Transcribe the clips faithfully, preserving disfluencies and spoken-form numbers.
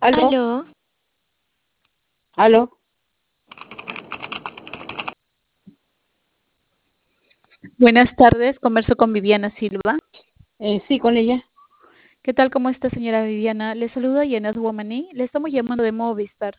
Aló, Aló, aló. buenas tardes, converso con Viviana Silva. Eh, sí, con ella. ¿Qué tal? ¿Cómo está, señora Viviana? Le saluda Yanaz Womani. Le estamos llamando de Movistar.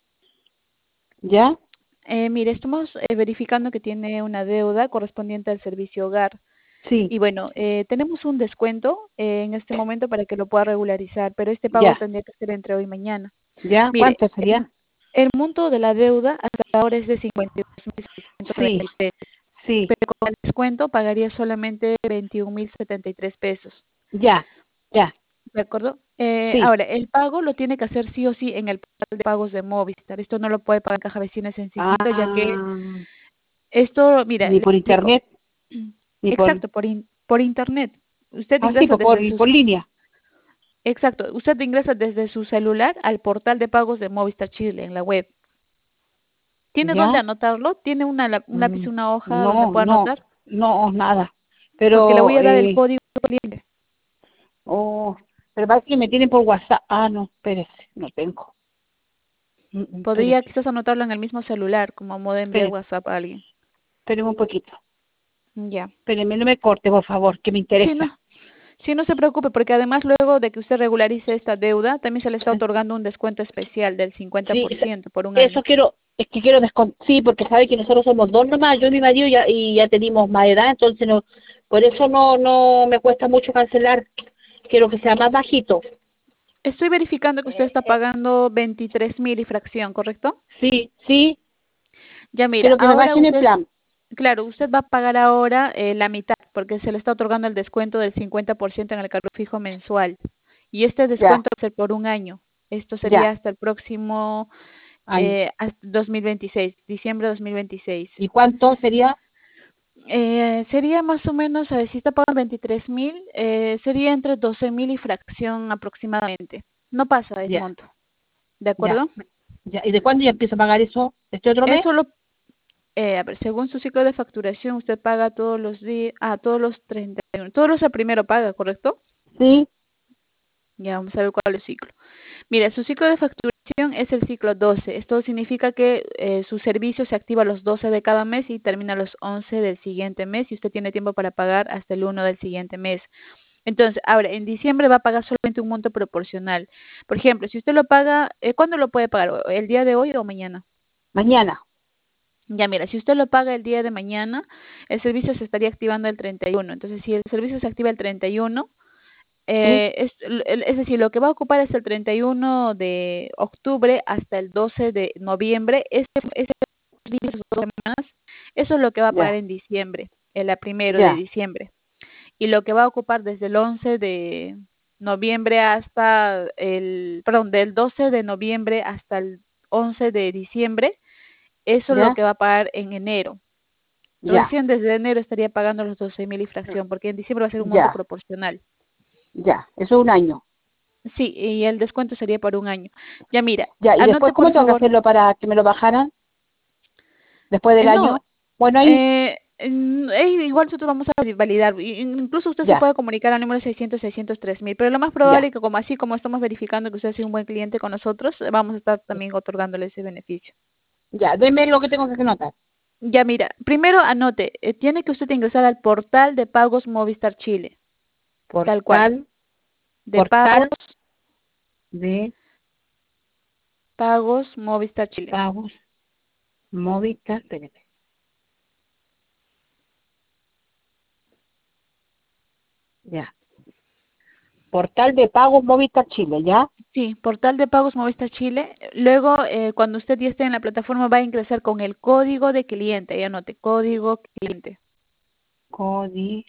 ¿Ya? Eh, mire, estamos eh, verificando que tiene una deuda correspondiente al servicio hogar. Sí, Y bueno, eh, tenemos un descuento eh, en este momento para que lo pueda regularizar, pero este pago ya. tendría que ser entre hoy y mañana. ¿Ya? Mire, ¿Cuánto el, sería? el monto de la deuda hasta ahora es de cincuenta y dos mil seiscientos noventa Sí, y tres, sí. pero con el descuento pagaría solamente veintiún mil setenta y tres pesos. Ya, ya. ¿De acuerdo? Eh, Sí. ahora, el pago lo tiene que hacer sí o sí en el portal de pagos de Movistar. Esto no lo puede pagar en Caja Vecina sencillito, ya que Ah, esto, mira, ni le por explico. internet, ni por... Exacto, por, in- por internet. Usted Ah, sí, ingresa pues por, desde sus... por línea. Exacto, usted ingresa desde su celular al portal de pagos de Movistar Chile en la web. ¿Tiene dónde ¿Ya? anotarlo? ¿Tiene una, la- un lápiz Mm, y una hoja donde no, pueda no, anotar? no, nada. Porque le voy Pero, a dar el eh, código cliente. oh, pero parece que me tienen por WhatsApp. Ah, no, espérese, no tengo. Mm, mm, Podría espérese, quizás anotarlo en el mismo celular, como modo de enviar espérese, WhatsApp a alguien. espéreme un poquito. Ya. Espéreme, no me corte, por favor, que me Sí, interesa. no. Sí, no se preocupe, porque además luego de que usted regularice esta deuda, también se le está otorgando un descuento especial del cincuenta Sí, por esa- ciento por un eso año. quiero, es que quiero descontar, sí, porque sabe que nosotros somos dos nomás, yo y mi marido ya, y ya tenemos más edad, entonces no, por eso no, no me cuesta mucho cancelar, quiero que sea más bajito. Estoy verificando que usted Eh, está eh, pagando veintitrés mil y fracción, ¿correcto? sí, sí, Ya mira, quiero que me ahora bajen el usted, plan. claro, usted va a pagar ahora eh, la mitad, porque se le está otorgando el descuento del cincuenta por ciento en el cargo fijo mensual. Y este Ya, descuento va a ser por un año. Esto sería ya, hasta el próximo año. eh, hasta dos mil veintiséis, diciembre de dos mil veintiséis. ¿Y cuánto sería? Eh, sería más o menos, a ver, si está pagando veintitrés mil, eh, sería entre doce mil y fracción aproximadamente. No pasa de ese Ya, monto, ¿de ya, acuerdo? ya. ¿Y de cuándo ya empiezo a pagar eso? ¿Este otro mes? Eso lo, eh, a ver, según su ciclo de facturación, usted paga todos los días, ah, todos los treinta y uno, todos los el primero paga, ¿correcto? Sí, Ya vamos a ver cuál es el ciclo. Mira, su ciclo de facturación es el ciclo doce. Esto significa que eh, su servicio se activa los doce de cada mes y termina los once del siguiente mes y usted tiene tiempo para pagar hasta el uno del siguiente mes. Entonces, ahora, en diciembre va a pagar solamente un monto proporcional. Por ejemplo, si usted lo paga, eh, ¿cuándo lo puede pagar? ¿El día de hoy o mañana? mañana. Ya mira, si usted lo paga el día de mañana, el servicio se estaría activando el treinta y uno. Entonces, si el servicio se activa el treinta y uno, Sí, eh, es, el- es decir, lo que va a ocupar es el treinta y uno de octubre hasta el doce de noviembre. Ese, ese servicio, dos semanas, eso es lo que va a pagar ya, en diciembre, el primero de ya, diciembre. Y lo que va a ocupar desde el once de noviembre hasta el, perdón, del doce de noviembre hasta el once de diciembre, eso es lo ya, que va a pagar en enero. ya, Recién desde enero estaría pagando los doce mil y fracción, porque en diciembre va a ser un monto ya, proporcional. ya. Eso es un año. Sí, y el descuento sería por un año. Ya mira, Ya, ¿y después anote cómo por tengo que favor. hacerlo para que me lo bajaran después del Eh, no, año? Bueno, ahí, eh, en- eh, igual nosotros vamos a validar. I- Incluso usted se ya, puede comunicar al número seiscientos, seiscientos tres mil, pero lo más probable ya, es que como así como estamos verificando que usted ha sido un buen cliente con nosotros, eh, vamos a estar también otorgándole ese beneficio. ya, deme lo que tengo que anotar. Ya mira, primero anote, eh, tiene que usted ingresar al portal de pagos Movistar Chile, tal cual, Portal, de pagos, portal de pagos Movistar Chile. pagos, Movistar, espérate, ya. Portal de pagos Movistar Chile, ¿ya? Sí, portal de pagos Movistar Chile. Luego, eh, cuando usted ya esté en la plataforma, va a ingresar con el código de cliente. Ahí anote, código cliente. Código,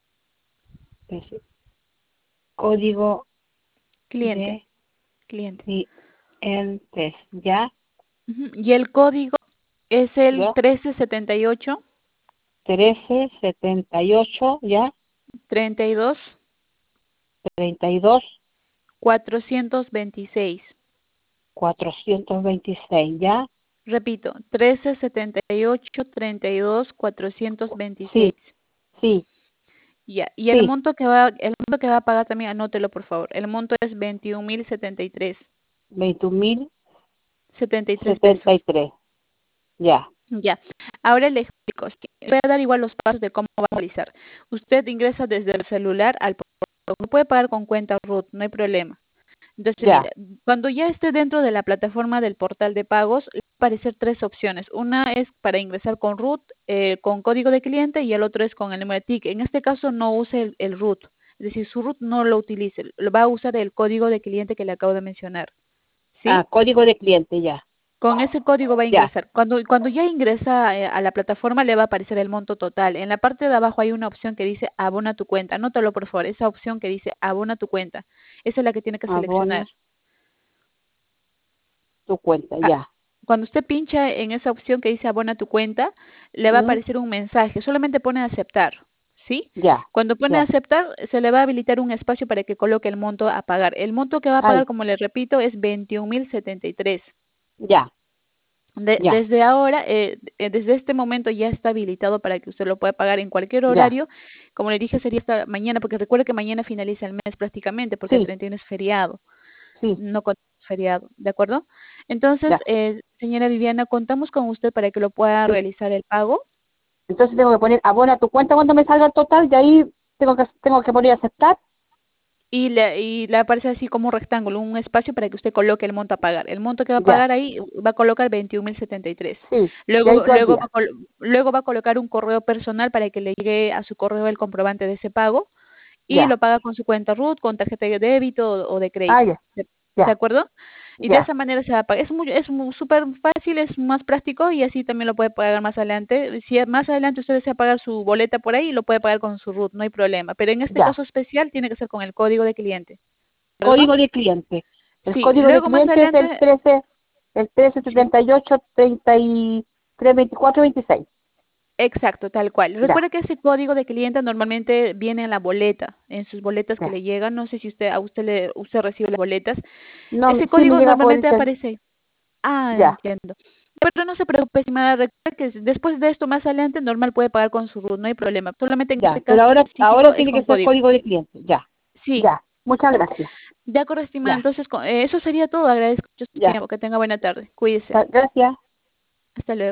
código Cliente, de cliente. clientes, ¿ya? Ujú. Y el código es el ¿Ya? trece setenta y ocho, Trece setenta y ocho, ¿ya? treinta y dos, Treinta y dos cuatrocientos veintiséis. cuatrocientos veintiséis, ¿ya? Repito, trece setenta y ocho, treinta y dos, cuatrocientos veintiséis. Sí, sí, Ya, y el sí, monto que va, el monto que va a pagar también, anótelo por favor. El monto es veintiún mil setenta y tres. veintiún mil setenta y tres setenta pesos. y tres. Ya, Ya, ahora le explico. Sí, voy a dar igual los pasos de cómo va a realizar. Usted ingresa desde el celular al portal. Puede pagar con cuenta RUT, no hay problema. Entonces, ya. mira, cuando ya esté dentro de la plataforma del portal de pagos, le va a aparecer tres opciones. Una es para ingresar con RUT, eh, con código de cliente, y el otro es con el número de ticket. En este caso, no use el, el RUT. Es decir, su RUT no lo utilice. Lo va a usar el código de cliente que le acabo de mencionar. Ah, ¿Sí? código de cliente, ya. Con ese código va a Ya, ingresar. Cuando, cuando ya ingresa eh, a la plataforma, le va a aparecer el monto total. En la parte de abajo hay una opción que dice abona tu cuenta. Anótalo, por favor. Esa opción que dice abona tu cuenta. Esa es la que tiene que seleccionar. abona tu cuenta, Ah, ya. cuando usted pincha en esa opción que dice abona tu cuenta, le va a ¿Mm? aparecer un mensaje. Solamente pone aceptar. ¿Sí? Ya, Cuando pone ya. aceptar, se le va a habilitar un espacio para que coloque el monto a pagar. El monto que va a pagar, Ay, como le repito, es veintiún mil setenta y tres. ya, De- ya, desde ahora, eh, eh, desde este momento ya está habilitado para que usted lo pueda pagar en cualquier ya. horario. Como le dije, sería hasta mañana, porque recuerde que mañana finaliza el mes prácticamente, porque el Sí, treinta y uno es feriado, sí, no con feriado, ¿de acuerdo? Entonces, ya. eh, señora Viviana, contamos con usted para que lo pueda Sí. realizar el pago. Entonces tengo que poner abona tu cuenta cuando me salga el total, de ahí tengo que tengo que poner aceptar. Y le, y le aparece así como un rectángulo, un espacio para que usted coloque el monto a pagar. El monto que va a Ya, pagar ahí va a colocar veintiún mil setenta y tres. sí, de ahí Luego, todo el luego, va día. a col- luego va a colocar un correo personal para que le llegue a su correo el comprobante de ese pago y Ya. lo paga con su cuenta RUT, con tarjeta de débito o, o de Ah, crédito. ya, ¿De, de ya, acuerdo? Y de ya, esa manera se va a pagar. Es muy, es muy súper fácil, es más práctico y así también lo puede pagar más adelante. Si más adelante usted desea pagar su boleta por ahí, lo puede pagar con su RUT, no hay problema. Pero en este ya. caso especial tiene que ser con el código de cliente. ¿Perdón? Código de cliente. El Sí, código de luego más cliente es el adelante, trece, el trece sí, setenta y ocho treinta y tres veinticuatro veintiséis. exacto, tal cual. Ya, Recuerde que ese código de cliente normalmente viene en la boleta, en sus boletas que ya. le llegan. No sé si usted a usted le usted recibe las boletas. No, Ese sí me código llega por el normalmente cel. aparece. Ah, Ya, entiendo. Pero no se preocupe, estimada, recuerde que después de esto más adelante normal puede pagar con su RUT, no hay problema. Solamente en ya. este Pero caso ahora, específico ahora es tiene que con ser código. código de cliente. Ya, Sí, ya. Muchas gracias. de acuerdo, estimada. Ya, Entonces, con- eh, eso sería todo. Agradezco mucho su ya. tiempo. Que tenga buena tarde. Cuídese. Gracias. Hasta luego.